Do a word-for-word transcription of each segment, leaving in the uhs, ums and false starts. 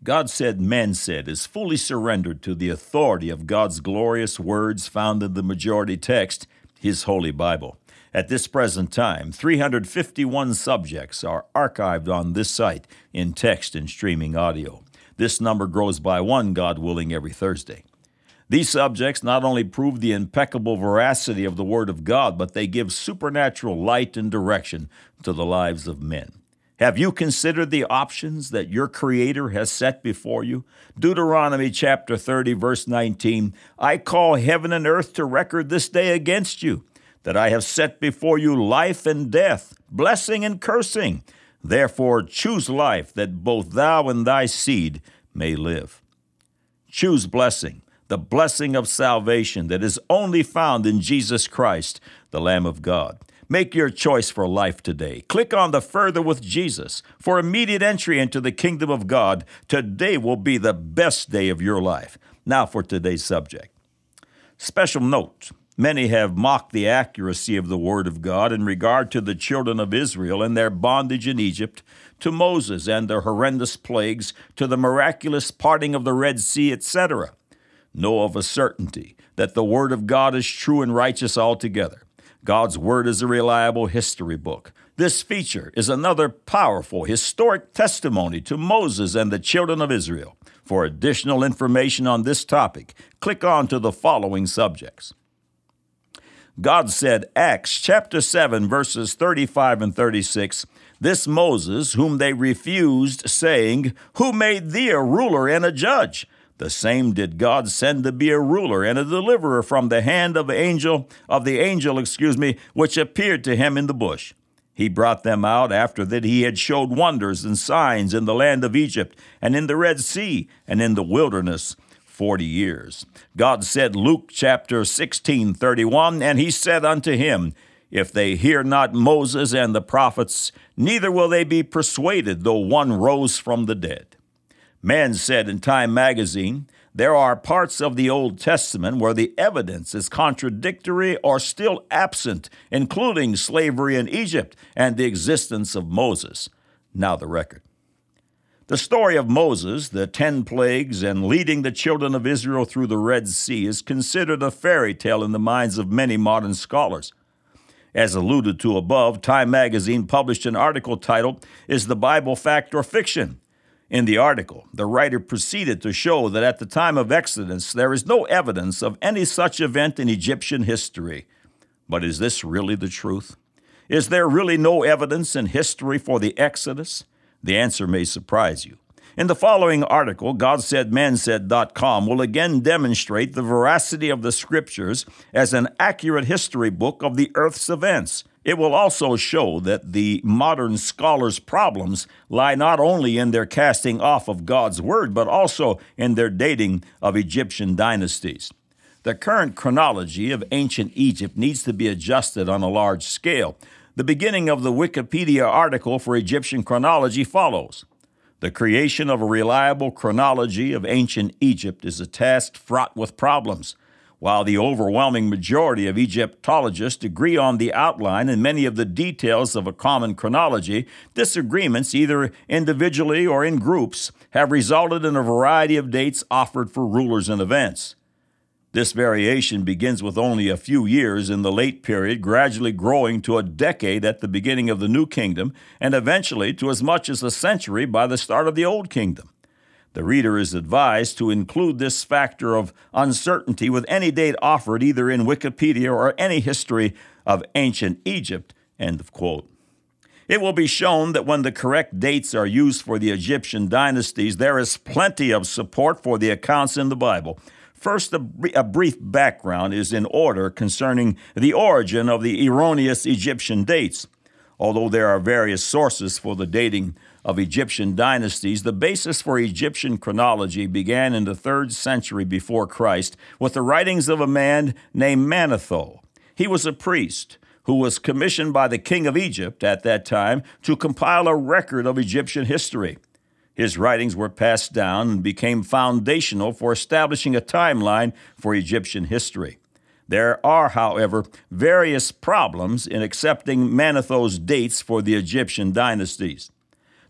God Said, Man Said is fully surrendered to the authority of God's glorious words found in the majority text, His Holy Bible. At this present time, three hundred fifty-one subjects are archived on this site in text and streaming audio. This number grows by one, God willing, every Thursday. These subjects not only prove the impeccable veracity of the Word of God, but they give supernatural light and direction to the lives of men. Have you considered the options that your Creator has set before you? Deuteronomy chapter thirty, verse nineteen, I call heaven and earth to record this day against you, that I have set before you life and death, blessing and cursing. Therefore choose life, that both thou and thy seed may live. Choose blessing, the blessing of salvation that is only found in Jesus Christ, the Lamb of God. Make your choice for life today. Click on the Further with Jesus for immediate entry into the kingdom of God. Today will be the best day of your life. Now for today's subject. Special note, many have mocked the accuracy of the Word of God in regard to the children of Israel and their bondage in Egypt, to Moses and the horrendous plagues, to the miraculous parting of the Red Sea, et cetera. Know of a certainty that the Word of God is true and righteous altogether. God's Word is a reliable history book. This feature is another powerful historic testimony to Moses and the children of Israel. For additional information on this topic, click on to the following subjects. God said, Acts chapter seven, verses thirty-five and thirty-six, This Moses, whom they refused, saying, Who made thee a ruler and a judge? The same did God send to be a ruler and a deliverer from the hand of the angel, of the angel, excuse me, which appeared to him in the bush. He brought them out after that he had showed wonders and signs in the land of Egypt and in the Red Sea and in the wilderness forty years. God said, Luke chapter sixteen, thirty-one, And he said unto him, If they hear not Moses and the prophets, neither will they be persuaded, though one rose from the dead. Man said in Time magazine, there are parts of the Old Testament where the evidence is contradictory or still absent, including slavery in Egypt and the existence of Moses. Now the record. The story of Moses, the ten plagues, and leading the children of Israel through the Red Sea is considered a fairy tale in the minds of many modern scholars. As alluded to above, Time magazine published an article titled, Is the Bible Fact or Fiction? In the article, the writer proceeded to show that at the time of Exodus, there is no evidence of any such event in Egyptian history. But is this really the truth? Is there really no evidence in history for the Exodus? The answer may surprise you. In the following article, God Said Man Said dot com will again demonstrate the veracity of the Scriptures as an accurate history book of the earth's events. It will also show that the modern scholars' problems lie not only in their casting off of God's Word, but also in their dating of Egyptian dynasties. The current chronology of ancient Egypt needs to be adjusted on a large scale. The beginning of the Wikipedia article for Egyptian chronology follows. The creation of a reliable chronology of ancient Egypt is a task fraught with problems. While the overwhelming majority of Egyptologists agree on the outline and many of the details of a common chronology, disagreements, either individually or in groups, have resulted in a variety of dates offered for rulers and events. This variation begins with only a few years in the late period, gradually growing to a decade at the beginning of the New Kingdom, and eventually to as much as a century by the start of the Old Kingdom. The reader is advised to include this factor of uncertainty with any date offered either in Wikipedia or any history of ancient Egypt, end of quote. It will be shown that when the correct dates are used for the Egyptian dynasties, there is plenty of support for the accounts in the Bible. First, a, a brief background is in order concerning the origin of the erroneous Egyptian dates. Although there are various sources for the dating of Egyptian dynasties, the basis for Egyptian chronology began in the third century before Christ with the writings of a man named Manetho. He was a priest who was commissioned by the king of Egypt at that time to compile a record of Egyptian history. His writings were passed down and became foundational for establishing a timeline for Egyptian history. There are, however, various problems in accepting Manetho's dates for the Egyptian dynasties.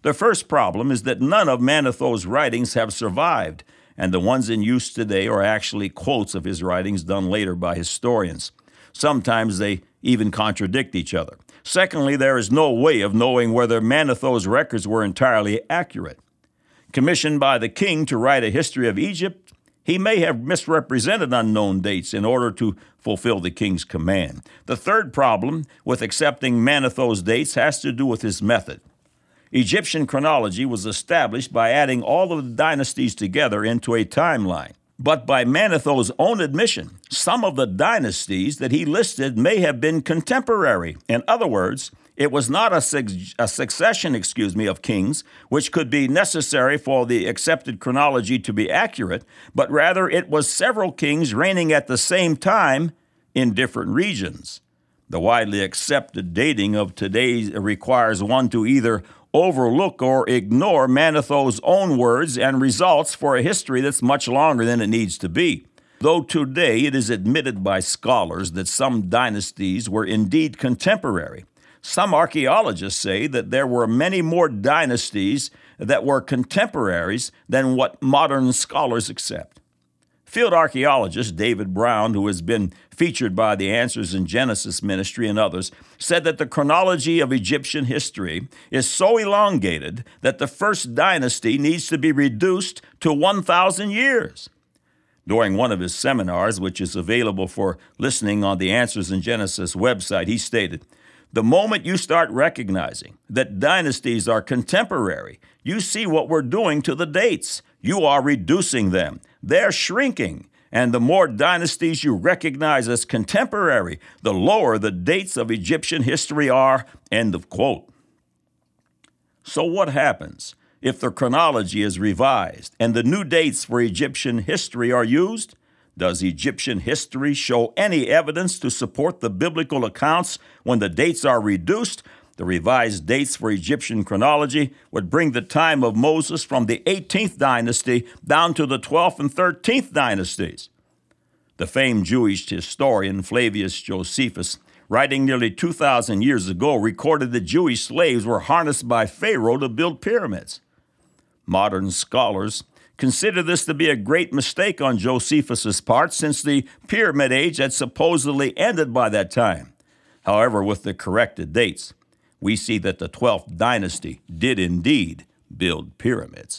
The first problem is that none of Manetho's writings have survived, and the ones in use today are actually quotes of his writings done later by historians. Sometimes they even contradict each other. Secondly, there is no way of knowing whether Manetho's records were entirely accurate. Commissioned by the king to write a history of Egypt, he may have misrepresented unknown dates in order to fulfill the king's command. The third problem with accepting Manetho's dates has to do with his method. Egyptian chronology was established by adding all of the dynasties together into a timeline. But by Manetho's own admission, some of the dynasties that he listed may have been contemporary. In other words, it was not a, su- a succession, excuse me, of kings, which could be necessary for the accepted chronology to be accurate, but rather it was several kings reigning at the same time in different regions. The widely accepted dating of today requires one to either overlook or ignore Manetho's own words and results for a history that's much longer than it needs to be. Though today it is admitted by scholars that some dynasties were indeed contemporary, some archaeologists say that there were many more dynasties that were contemporaries than what modern scholars accept. Field archaeologist David Brown, who has been featured by the Answers in Genesis Ministry and others, said that the chronology of Egyptian history is so elongated that the first dynasty needs to be reduced to one thousand years. During one of his seminars, which is available for listening on the Answers in Genesis website, he stated, "The moment you start recognizing that dynasties are contemporary, you see what we're doing to the dates. You are reducing them. They're shrinking. And the more dynasties you recognize as contemporary, the lower the dates of Egyptian history are." End of quote. So what happens if the chronology is revised and the new dates for Egyptian history are used? Does Egyptian history show any evidence to support the biblical accounts when the dates are reduced? The revised dates for Egyptian chronology would bring the time of Moses from the eighteenth dynasty down to the twelfth and thirteenth dynasties. The famed Jewish historian Flavius Josephus, writing nearly two thousand years ago, recorded that Jewish slaves were harnessed by Pharaoh to build pyramids. Modern scholars consider this to be a great mistake on Josephus's part, since the Pyramid Age had supposedly ended by that time. However, with the corrected dates, we see that the twelfth dynasty did indeed build pyramids.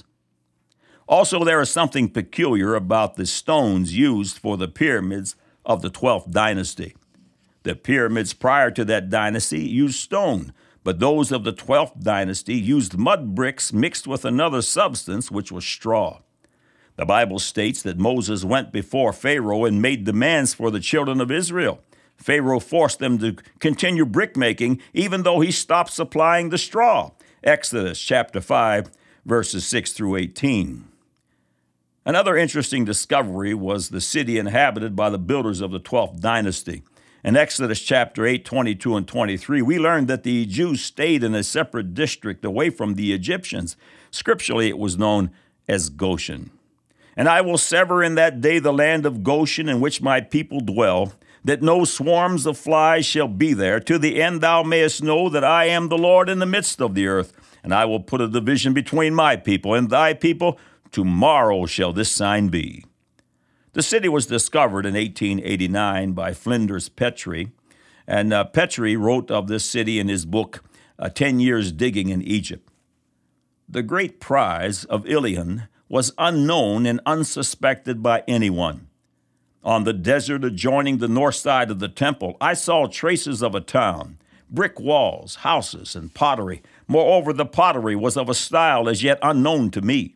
Also, there is something peculiar about the stones used for the pyramids of the twelfth dynasty. The pyramids prior to that dynasty used stone, but those of the twelfth dynasty used mud bricks mixed with another substance, which was straw. The Bible states that Moses went before Pharaoh and made demands for the children of Israel. Pharaoh forced them to continue brickmaking even though he stopped supplying the straw. Exodus chapter five, verses six through eighteen. Another interesting discovery was the city inhabited by the builders of the twelfth dynasty. In Exodus chapter eight, twenty-two and twenty-three, we learned that the Jews stayed in a separate district away from the Egyptians. Scripturally, it was known as Goshen. "And I will sever in that day the land of Goshen in which my people dwell, that no swarms of flies shall be there, to the end thou mayest know that I am the Lord in the midst of the earth. And I will put a division between my people and thy people. Tomorrow shall this sign be." The city was discovered in eighteen eighty-nine by Flinders Petrie, and uh, Petrie wrote of this city in his book, uh, Ten Years Digging in Egypt. The great prize of Ilion was unknown and unsuspected by anyone. On the desert adjoining the north side of the temple, I saw traces of a town, brick walls, houses, and pottery. Moreover, the pottery was of a style as yet unknown to me.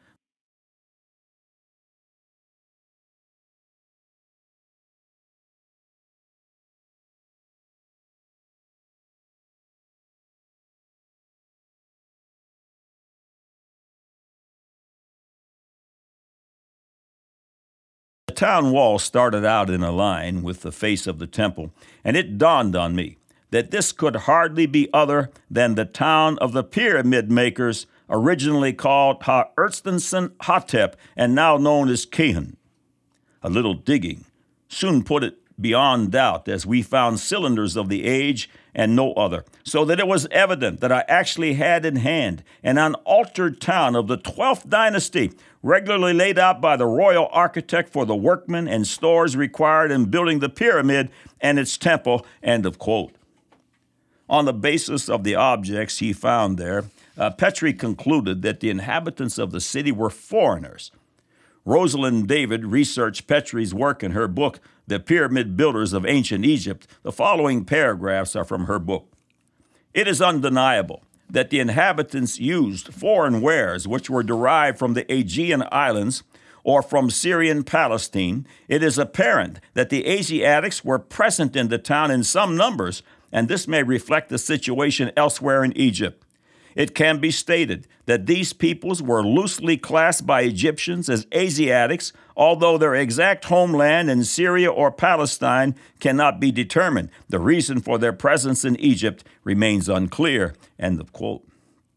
The town wall started out in a line with the face of the temple, and it dawned on me that this could hardly be other than the town of the pyramid makers, originally called Ha-Urtzinson-Hotep and now known as Kehan. A little digging soon put it beyond doubt, as we found cylinders of the age and no other, so that it was evident that I actually had in hand an unaltered town of the twelfth dynasty, regularly laid out by the royal architect for the workmen and stores required in building the pyramid and its temple, end of quote. On the basis of the objects he found there, uh, Petrie concluded that the inhabitants of the city were foreigners. Rosalind David researched Petrie's work in her book, The Pyramid Builders of Ancient Egypt. The following paragraphs are from her book. It is undeniable that the inhabitants used foreign wares which were derived from the Aegean Islands or from Syrian Palestine. It is apparent that the Asiatics were present in the town in some numbers, and this may reflect the situation elsewhere in Egypt. It can be stated that these peoples were loosely classed by Egyptians as Asiatics, although their exact homeland in Syria or Palestine cannot be determined. The reason for their presence in Egypt remains unclear. End of quote.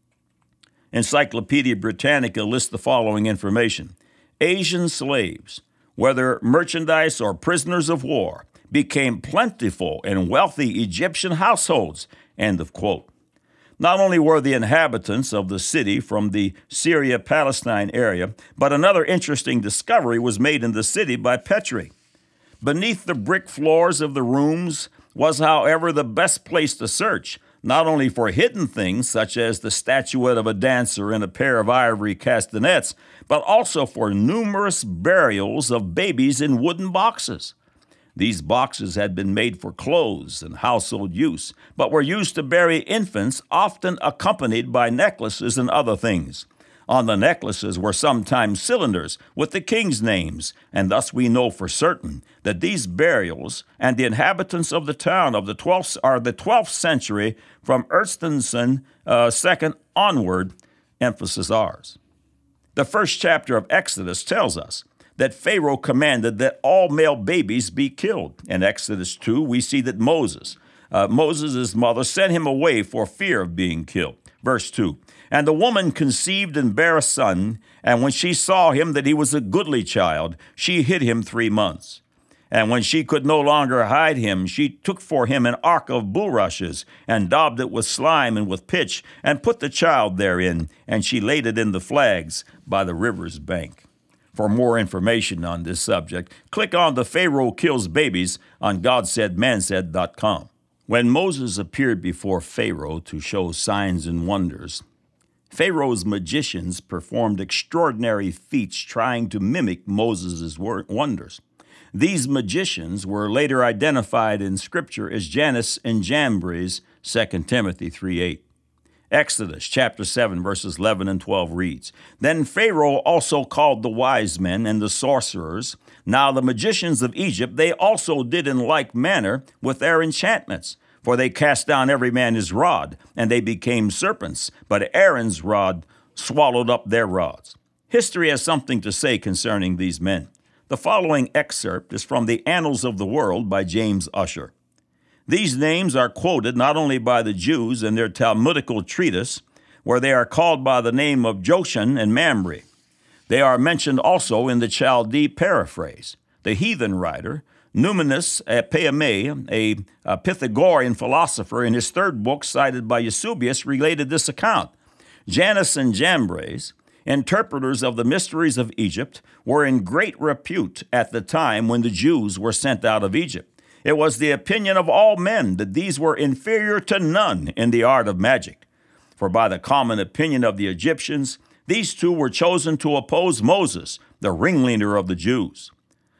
Encyclopedia Britannica lists the following information. Asian slaves, whether merchandise or prisoners of war, became plentiful in wealthy Egyptian households. End of quote. Not only were the inhabitants of the city from the Syria-Palestine area, but another interesting discovery was made in the city by Petrie. Beneath the brick floors of the rooms was, however, the best place to search, not only for hidden things such as the statuette of a dancer and a pair of ivory castanets, but also for numerous burials of babies in wooden boxes. These boxes had been made for clothes and household use, but were used to bury infants, often accompanied by necklaces and other things. On the necklaces were sometimes cylinders with the king's names, and thus we know for certain that these burials and the inhabitants of the town of the twelfth are the twelfth century from Erstenson uh, second onward, emphasis ours. The first chapter of Exodus tells us that Pharaoh commanded that all male babies be killed. In Exodus two, we see that Moses, uh, Moses' mother, sent him away for fear of being killed. Verse two, and the woman conceived and bare a son, and when she saw him that he was a goodly child, she hid him three months. And when she could no longer hide him, she took for him an ark of bulrushes, and daubed it with slime and with pitch, and put the child therein, and she laid it in the flags by the river's bank. For more information on this subject, click on the Pharaoh Kills Babies on God Said Man Said dot com. When Moses appeared before Pharaoh to show signs and wonders, Pharaoh's magicians performed extraordinary feats trying to mimic Moses' wonders. These magicians were later identified in Scripture as Jannes and Jambres, Second Timothy three eight. Exodus chapter seven, verses eleven and twelve reads, Then Pharaoh also called the wise men and the sorcerers. Now the magicians of Egypt, they also did in like manner with their enchantments. For they cast down every man his rod, and they became serpents. But Aaron's rod swallowed up their rods. History has something to say concerning these men. The following excerpt is from the Annals of the World by James Ussher. These names are quoted not only by the Jews in their Talmudical treatise, where they are called by the name of Joshan and Mamre. They are mentioned also in the Chaldee paraphrase. The heathen writer, Numinus Paimé, a, a Pythagorean philosopher, in his third book cited by Eusebius, related this account. Jannes and Jambres, interpreters of the mysteries of Egypt, were in great repute at the time when the Jews were sent out of Egypt. It was the opinion of all men that these were inferior to none in the art of magic. For by the common opinion of the Egyptians, these two were chosen to oppose Moses, the ringleader of the Jews.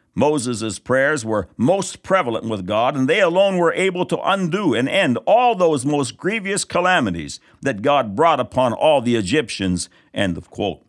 Moses' prayers were most prevalent with God, and they alone were able to undo and end all those most grievous calamities that God brought upon all the Egyptians, end of quote.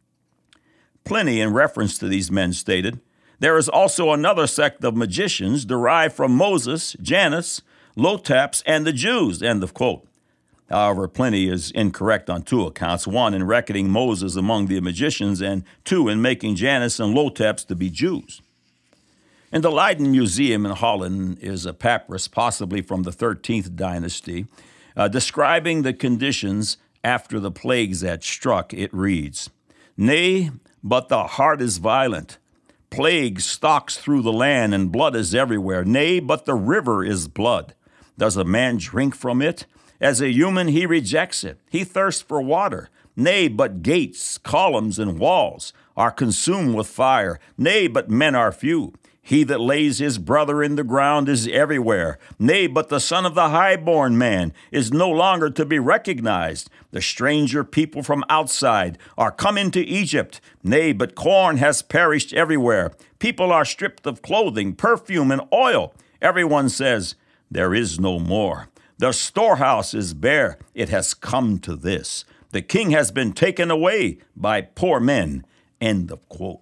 Pliny, in reference to these men, stated, There is also another sect of magicians derived from Moses, Jannes, Lotaps, and the Jews, end of quote. However, Pliny is incorrect on two accounts, one in reckoning Moses among the magicians, and two in making Jannes and Lotaps to be Jews. In the Leiden Museum in Holland is a papyrus, possibly from the thirteenth dynasty, uh, describing the conditions after the plagues that struck. It reads, Nay, but the heart is violent. Plague stalks through the land, and blood is everywhere. Nay, but the river is blood. Does a man drink from it? As a human, he rejects it. He thirsts for water. Nay, but gates, columns, and walls are consumed with fire. Nay, but men are few. He that lays his brother in the ground is everywhere. Nay, but the son of the highborn man is no longer to be recognized. The stranger people from outside are come into Egypt. Nay, but corn has perished everywhere. People are stripped of clothing, perfume, and oil. Everyone says, there is no more. The storehouse is bare. It has come to this. The king has been taken away by poor men. End of quote.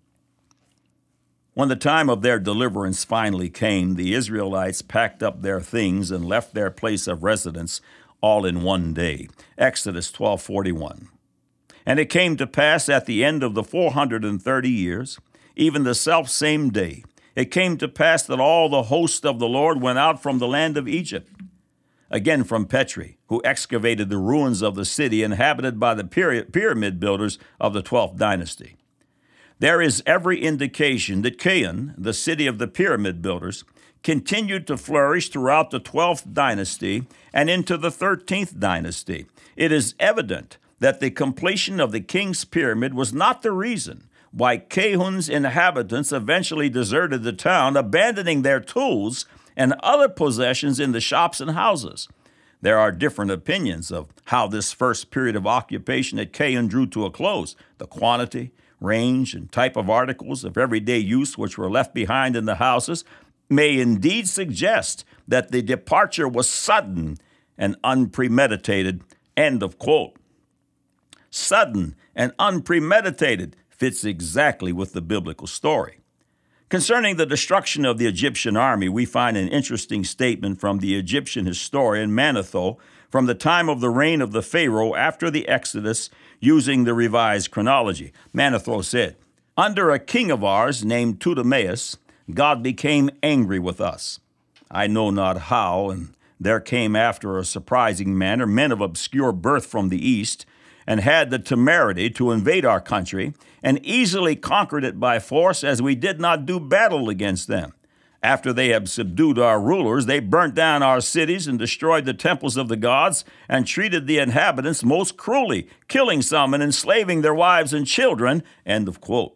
When the time of their deliverance finally came, the Israelites packed up their things and left their place of residence all in one day. Exodus twelve forty-one. And it came to pass at the end of the four hundred thirty years, even the selfsame day, it came to pass that all the host of the Lord went out from the land of Egypt. Again from Petri, who excavated the ruins of the city inhabited by the pyramid builders of the twelfth dynasty. There is every indication that Cain, the city of the pyramid builders, continued to flourish throughout the twelfth dynasty and into the thirteenth dynasty. It is evident that the completion of the king's pyramid was not the reason why Cain's inhabitants eventually deserted the town, abandoning their tools and other possessions in the shops and houses. There are different opinions of how this first period of occupation at Cain drew to a close. The quantity, range, and type of articles of everyday use which were left behind in the houses may indeed suggest that the departure was sudden and unpremeditated. End of quote. Sudden and unpremeditated fits exactly with the biblical story. Concerning the destruction of the Egyptian army, we find an interesting statement from the Egyptian historian Manetho from the time of the reign of the Pharaoh after the Exodus, using the revised chronology. Manetho said, under a king of ours named Ptolemaeus, God became angry with us. I know not how, and there came after a surprising manner men of obscure birth from the east, and had the temerity to invade our country, and easily conquered it by force, as we did not do battle against them. After they had subdued our rulers, they burnt down our cities and destroyed the temples of the gods, and treated the inhabitants most cruelly, killing some and enslaving their wives and children. End of quote.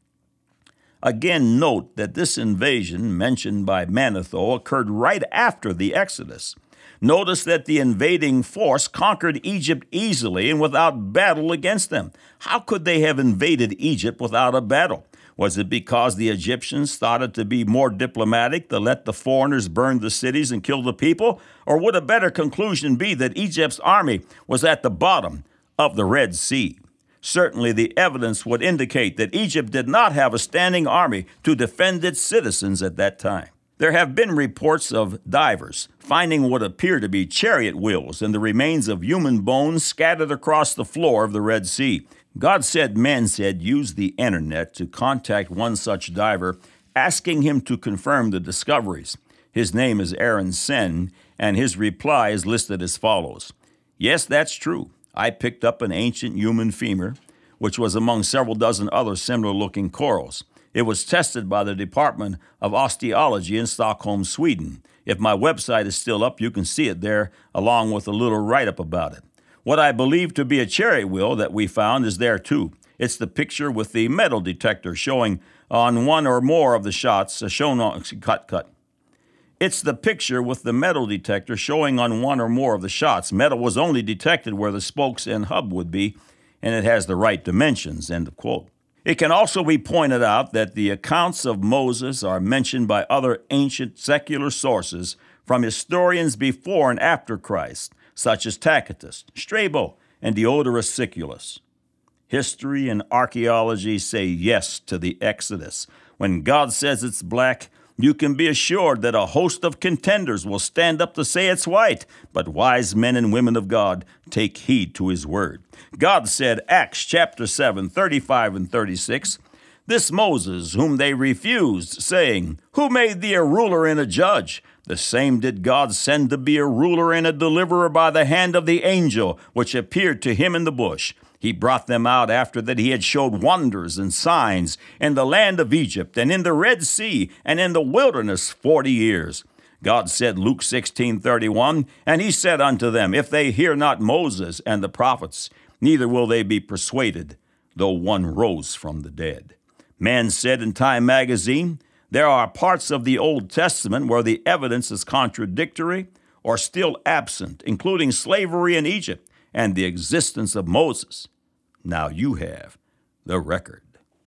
Again, note that this invasion mentioned by Manetho occurred right after the Exodus. Notice that the invading force conquered Egypt easily and without battle against them. How could they have invaded Egypt without a battle? Was it because the Egyptians thought it to be more diplomatic to let the foreigners burn the cities and kill the people? Or would a better conclusion be that Egypt's army was at the bottom of the Red Sea? Certainly the evidence would indicate that Egypt did not have a standing army to defend its citizens at that time. There have been reports of divers finding what appear to be chariot wheels and the remains of human bones scattered across the floor of the Red Sea. God Said, Man Said used the internet to contact one such diver, asking him to confirm the discoveries. His name is Aaron Sen, and his reply is listed as follows. Yes, that's true. I picked up an ancient human femur, which was among several dozen other similar-looking corals. It was tested by the Department of Osteology in Stockholm, Sweden. If my website is still up, you can see it there, along with a little write-up about it. What I believe to be a chariot wheel that we found is there too. It's the picture with the metal detector showing on one or more of the shots, uh, shown on, cut, cut. It's the picture with the metal detector showing on one or more of the shots. Metal was only detected where the spokes and hub would be, and it has the right dimensions, end of quote. It can also be pointed out that the accounts of Moses are mentioned by other ancient secular sources from historians before and after Christ, such as Tacitus, Strabo, and Diodorus Siculus. History and archaeology say yes to the Exodus. When God says it's black, you can be assured that a host of contenders will stand up to say it's white, but wise men and women of God take heed to his word. God said, Acts chapter seven, thirty-five and thirty-six, this Moses, whom they refused, saying, Who made thee a ruler and a judge? The same did God send to be a ruler and a deliverer by the hand of the angel, which appeared to him in the bush. He brought them out after that he had showed wonders and signs in the land of Egypt and in the Red Sea and in the wilderness forty years. God said, Luke sixteen thirty-one, and he said unto them, If they hear not Moses and the prophets, neither will they be persuaded, though one rose from the dead. Man said in Time magazine, there are parts of the Old Testament where the evidence is contradictory or still absent, including slavery in Egypt and the existence of Moses. Now you have the record.